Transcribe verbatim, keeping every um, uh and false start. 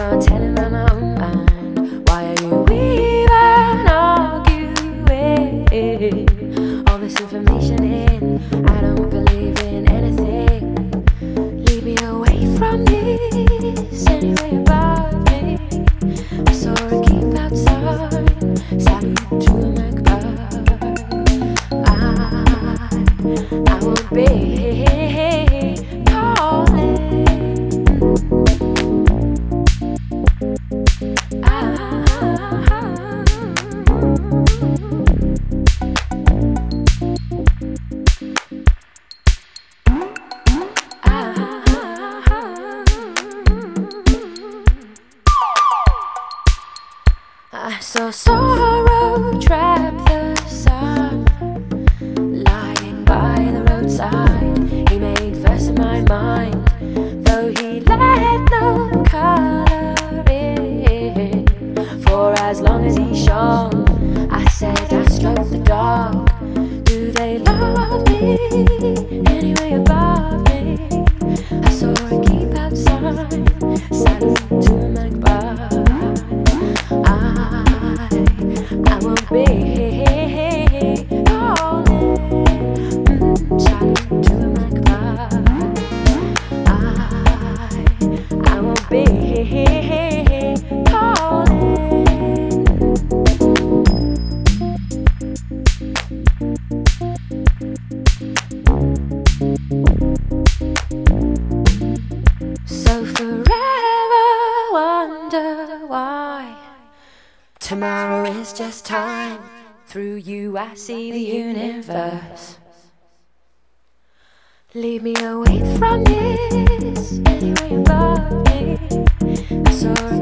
can't tell him I'm my own mind. Why are you even arguing? All this information in, I don't believe in anything. Leave me away from this, anyway above me. I saw her keep outside, salute to a magpie. I, I won't be calling. I, I saw sorrow trap the sun, lying by the roadside. He made verse in my mind, though he let no color in. For as long as he shone, I said I stroked the dog. Do they love me anyway above me? I saw her keep outside, salute to a magpie. I, I won't be calling, mm, salute to a magpie. I, I won't be calling. So forever wonder why tomorrow is just time. Through you I see the universe. Leave me away from this, anyway above me. I saw